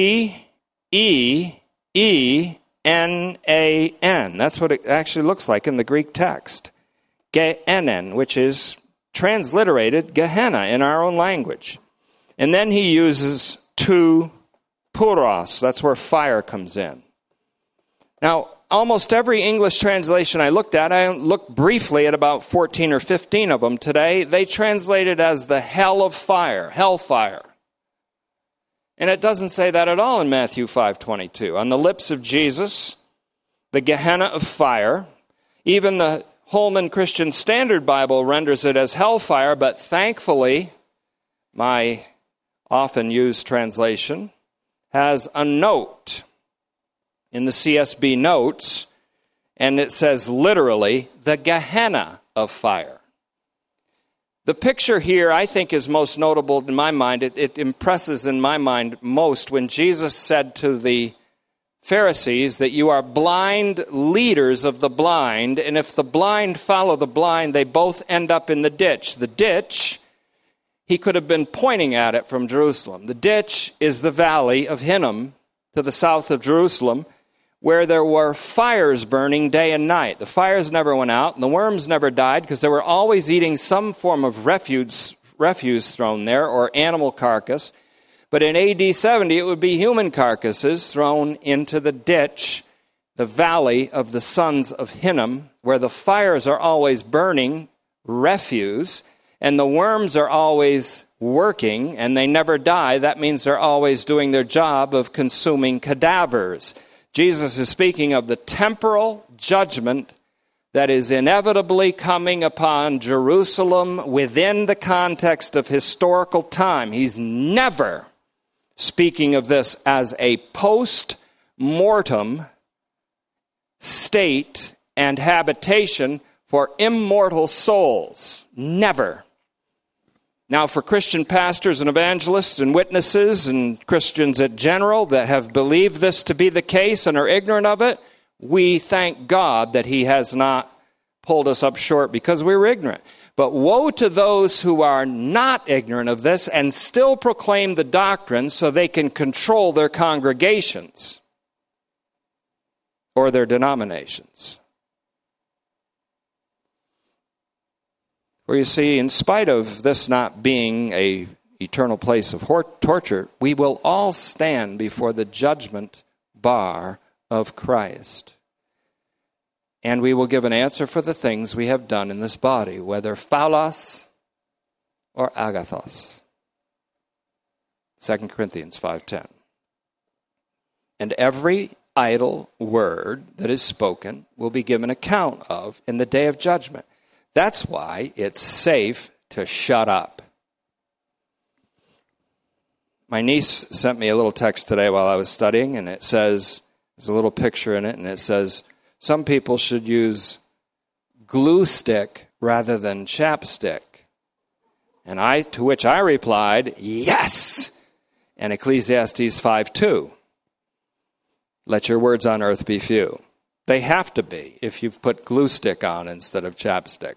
Geenan. That's what it actually looks like in the Greek text. Geenen, which is transliterated Gehenna in our own language. And then he uses tu puros, that's where fire comes in. Now, almost every English translation I looked briefly at about 14 or 15 of them today. They translate it as the hell of fire, hellfire. And it doesn't say that at all in Matthew 5:22. On the lips of Jesus, the Gehenna of fire. Even the Holman Christian Standard Bible renders it as hellfire, but thankfully, my often used translation has a note in the CSB notes, and it says literally, the Gehenna of fire. The picture here, I think, is most notable in my mind. It impresses in my mind most when Jesus said to the Pharisees that you are blind leaders of the blind, and if the blind follow the blind, they both end up in the ditch. The ditch, he could have been pointing at it from Jerusalem. The ditch is the valley of Hinnom to the south of Jerusalem, where there were fires burning day and night. The fires never went out, and the worms never died, because they were always eating some form of refuse thrown there, or animal carcass. But in AD 70, it would be human carcasses thrown into the ditch, the valley of the sons of Hinnom, where the fires are always burning refuse, and the worms are always working, and they never die. That means they're always doing their job of consuming cadavers. Jesus is speaking of the temporal judgment that is inevitably coming upon Jerusalem within the context of historical time. He's never speaking of this as a post-mortem state and habitation for immortal souls. Never. Now, for Christian pastors and evangelists and witnesses and Christians in general that have believed this to be the case and are ignorant of it, we thank God that he has not pulled us up short because we were ignorant. But woe to those who are not ignorant of this and still proclaim the doctrine so they can control their congregations or their denominations. For you see, in spite of this not being an eternal place of torture, we will all stand before the judgment bar of Christ. and we will give an answer for the things we have done in this body, whether phalos or agathos. 2 Corinthians 5:10. And every idle word that is spoken will be given account of in the day of judgment. That's why it's safe to shut up. My niece sent me a little text today while I was studying, and it says, there's a little picture in it, and it says, some people should use glue stick rather than chapstick. And to which I replied, yes! And Ecclesiastes 5:2. Let your words on earth be few. They have to be if you've put glue stick on instead of chapstick.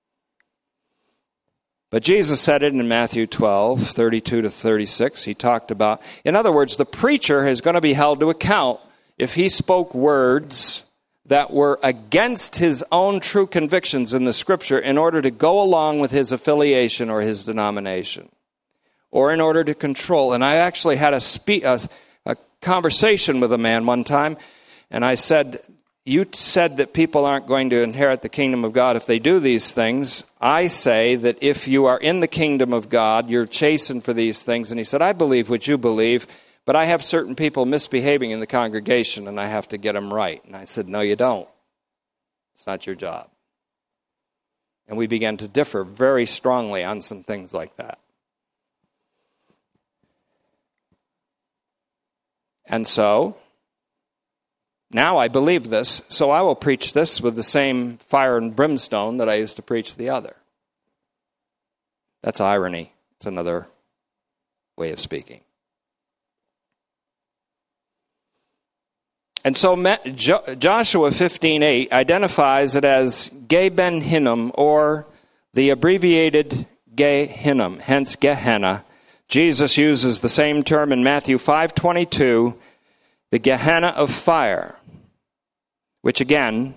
But Jesus said it in Matthew 12:32-36. He talked about, in other words, the preacher is going to be held to account if he spoke words that were against his own true convictions in the Scripture in order to go along with his affiliation or his denomination, or in order to control. And I actually had a conversation with a man one time, and I said, you said that people aren't going to inherit the kingdom of God if they do these things. I say that if you are in the kingdom of God, you're chastened for these things. And he said, I believe what you believe, but I have certain people misbehaving in the congregation, and I have to get them right. And I said, no, you don't. It's not your job. And we began to differ very strongly on some things like that. And so, now I believe this, so I will preach this with the same fire and brimstone that I used to preach the other. That's irony. It's another way of speaking. And so Joshua 15:8 identifies it as Ge Ben Hinnom, or the abbreviated Ge Hinnom, hence Gehenna. Jesus uses the same term in Matthew 5:22, the Gehenna of fire, which again,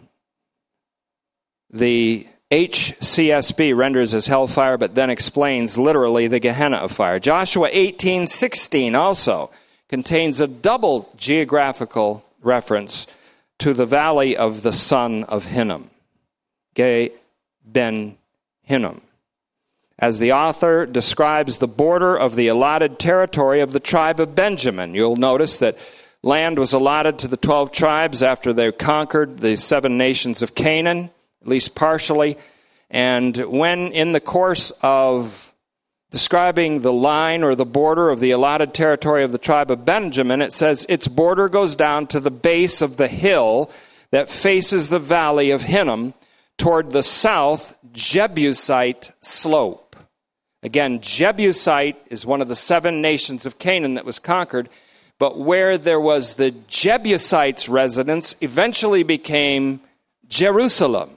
the HCSB renders as hellfire, but then explains literally the Gehenna of fire. Joshua 18:16 also contains a double geographical reference to the valley of the son of Hinnom, Ge Ben Hinnom, as the author describes the border of the allotted territory of the tribe of Benjamin. You'll notice that land was allotted to the 12 tribes after they conquered the 7 nations of Canaan, at least partially. And when in the course of describing the line or the border of the allotted territory of the tribe of Benjamin, it says its border goes down to the base of the hill that faces the valley of Hinnom toward the south Jebusite slope. Again, Jebusite is one of the 7 nations of Canaan that was conquered, but where there was the Jebusites' residence eventually became Jerusalem.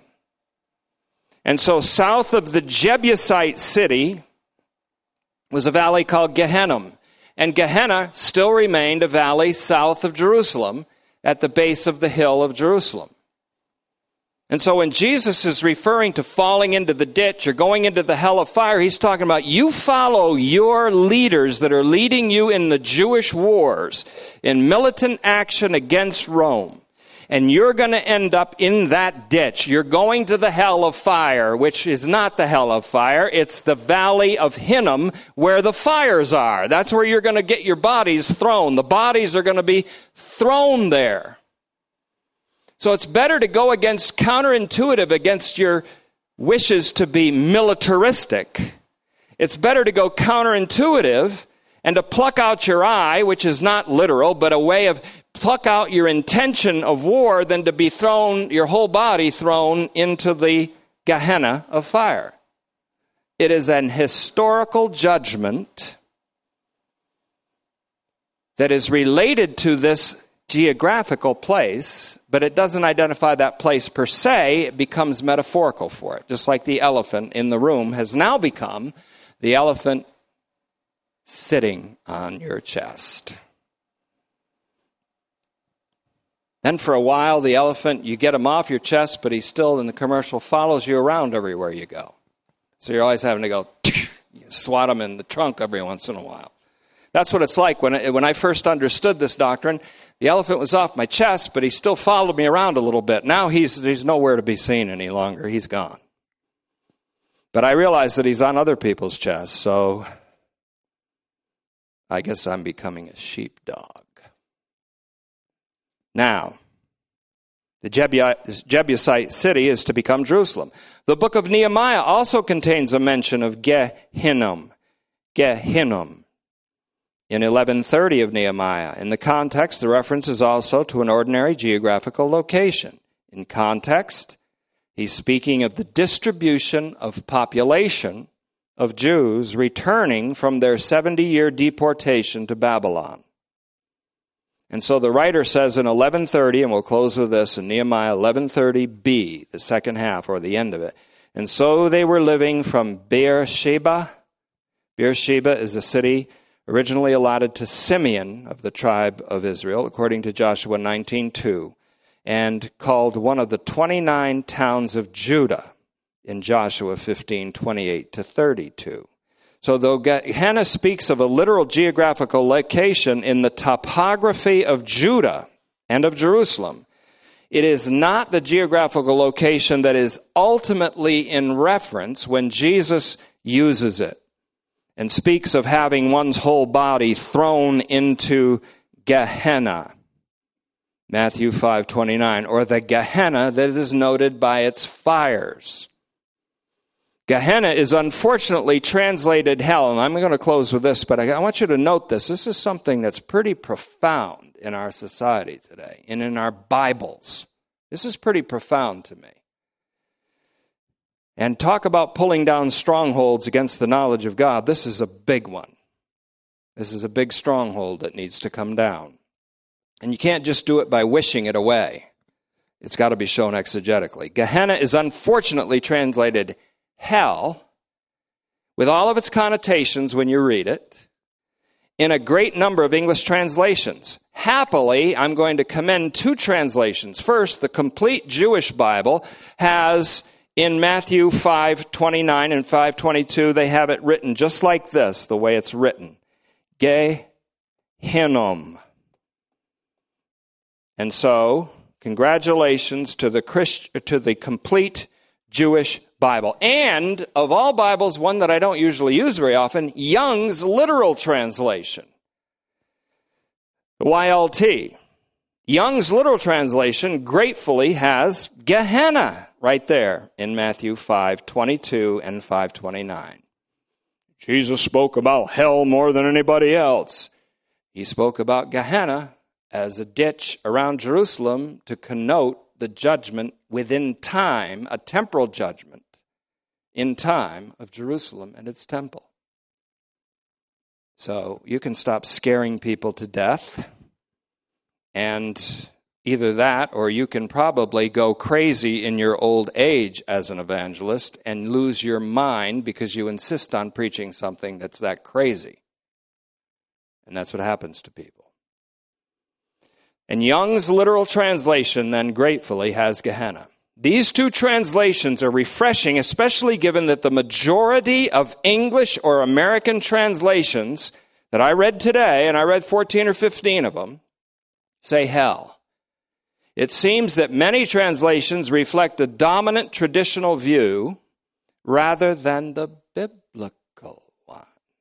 And so south of the Jebusite city was a valley called Gehenna. And Gehenna still remained a valley south of Jerusalem at the base of the hill of Jerusalem. And so when Jesus is referring to falling into the ditch or going into the hell of fire, he's talking about you follow your leaders that are leading you in the Jewish wars, in militant action against Rome. And you're going to end up in that ditch. You're going to the hell of fire, which is not the hell of fire. It's the valley of Hinnom where the fires are. That's where you're going to get your bodies thrown. The bodies are going to be thrown there. So it's better to go counterintuitive against your wishes to be militaristic. It's better to go counterintuitive and to pluck out your eye, which is not literal, but a way of pluck out your intention of war than to be thrown, your whole body thrown into the Gehenna of fire. It is an historical judgment that is related to this geographical place, but it doesn't identify that place per se. It becomes metaphorical for it, just like the elephant in the room has now become the elephant sitting on your chest. Then for a while, the elephant, you get him off your chest, but he still, in the commercial, follows you around everywhere you go. So you're always having to go, you swat him in the trunk every once in a while. That's what it's like when I first understood this doctrine, the elephant was off my chest, but he still followed me around a little bit. Now he's nowhere to be seen any longer. He's gone. But I realize that he's on other people's chests, so I guess I'm becoming a sheepdog. Now, the Jebusite city is to become Jerusalem. The book of Nehemiah also contains a mention of Gehinnom. Gehinnom. In 11:30 of Nehemiah. In the context, the reference is also to an ordinary geographical location. In context, he's speaking of the distribution of population of Jews returning from their 70-year deportation to Babylon. And so the writer says in 11:30, and we'll close with this, in Nehemiah 11:30b, the second half or the end of it, and so they were living from Beersheba. Beersheba is a city originally allotted to Simeon of the tribe of Israel, according to Joshua 19:2, and called one of the 29 towns of Judah in Joshua 15:28-32. So though Gehenna speaks of a literal geographical location in the topography of Judah and of Jerusalem, it is not the geographical location that is ultimately in reference when Jesus uses it and speaks of having one's whole body thrown into Gehenna. Matthew 5:29, or the Gehenna that is noted by its fires. Gehenna is unfortunately translated hell, and I'm going to close with this, but I want you to note this. This is something that's pretty profound in our society today and in our Bibles. This is pretty profound to me. And talk about pulling down strongholds against the knowledge of God. This is a big one. This is a big stronghold that needs to come down. And you can't just do it by wishing it away. It's got to be shown exegetically. Gehenna is unfortunately translated hell, with all of its connotations when you read it, in a great number of English translations. Happily, I'm going to commend two translations. First, the complete Jewish Bible has, in Matthew 5:29 and 5:22, they have it written just like this, the way it's written. Gehinnom. And so, congratulations to the complete Jewish Bible. And, of all Bibles, one that I don't usually use very often, Young's literal translation. YLT. Young's literal translation gratefully has Gehenna right there in Matthew 5:22 and 5:29. Jesus spoke about hell more than anybody else. He spoke about Gehenna as a ditch around Jerusalem to connote the judgment within time, a temporal judgment in time of Jerusalem and its temple. So you can stop scaring people to death, and either that or you can probably go crazy in your old age as an evangelist and lose your mind because you insist on preaching something that's that crazy. And that's what happens to people. And Young's literal translation then gratefully has Gehenna. These two translations are refreshing, especially given that the majority of English or American translations that I read today, and I read 14 or 15 of them, say hell. It seems that many translations reflect a dominant traditional view rather than the biblical one.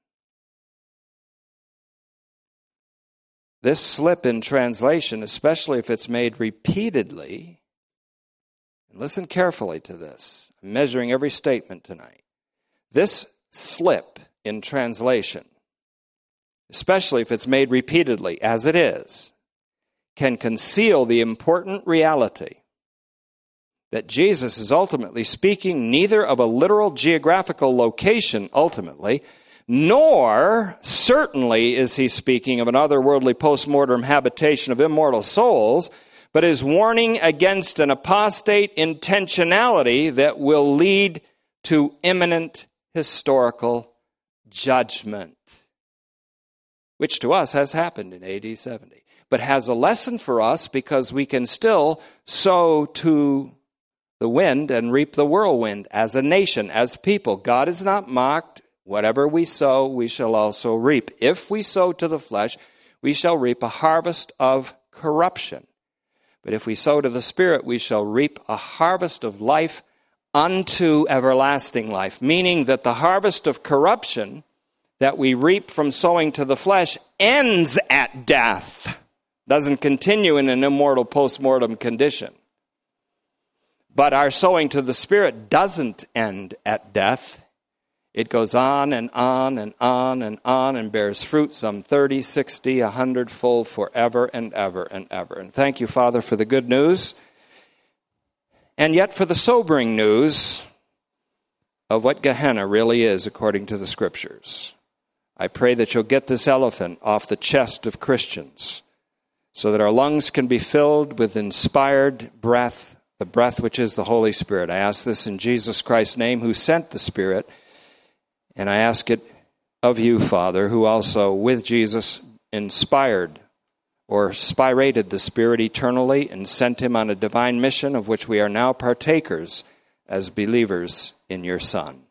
This slip in translation, especially if it's made repeatedly, and listen carefully to this, I'm measuring every statement tonight. This slip in translation, especially if it's made repeatedly, as it is, can conceal the important reality that Jesus is ultimately speaking neither of a literal geographical location ultimately, nor certainly is he speaking of an otherworldly post-mortem habitation of immortal souls, but is warning against an apostate intentionality that will lead to imminent historical judgment, which to us has happened in AD 70, but has a lesson for us because we can still sow to the wind and reap the whirlwind as a nation, as people. God is not mocked. Whatever we sow, we shall also reap. If we sow to the flesh, we shall reap a harvest of corruption. But if we sow to the Spirit, we shall reap a harvest of life unto everlasting life, meaning that the harvest of corruption that we reap from sowing to the flesh ends at death, doesn't continue in an immortal post-mortem condition. But our sowing to the Spirit doesn't end at death. It goes on and on and on and on and bears fruit, some 30, 60, 100-fold forever and ever and ever. And thank you, Father, for the good news, and yet for the sobering news of what Gehenna really is according to the Scriptures. I pray that you'll get this elephant off the chest of Christians so that our lungs can be filled with inspired breath, the breath which is the Holy Spirit. I ask this in Jesus Christ's name, who sent the Spirit, and I ask it of you, Father, who also with Jesus inspired or spirated the Spirit eternally and sent him on a divine mission of which we are now partakers as believers in your Son.